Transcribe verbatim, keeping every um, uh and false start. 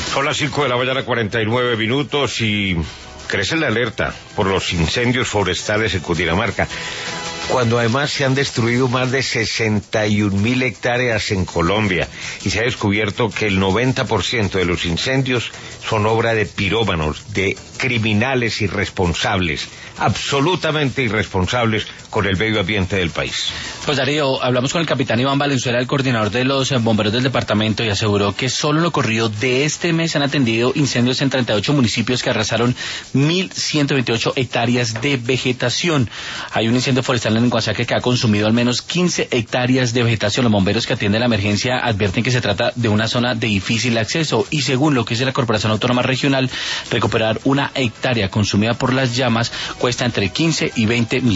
Son las cinco de la mañana, cuarenta y nueve minutos, y crece la alerta por los incendios forestales en Cundinamarca, cuando además se han destruido más de sesenta y un mil hectáreas en Colombia, y se ha descubierto que el noventa por ciento de los incendios son obra de pirómanos, de criminales irresponsables, absolutamente irresponsables con el medio ambiente del país. Pues Darío, hablamos con el capitán Iván Valenzuela, el coordinador de los bomberos del departamento, y aseguró que solo en lo corrido de este mes han atendido incendios en treinta y ocho municipios que arrasaron mil ciento veintiocho hectáreas de vegetación. Hay un incendio forestal en Guasaque que ha consumido al menos quince hectáreas de vegetación. Los bomberos que atienden la emergencia advierten que se trata de una zona de difícil acceso, y según lo que dice la Corporación Autónoma Regional, recuperar una hectárea consumida por las llamas cuesta entre quince y veinte mil.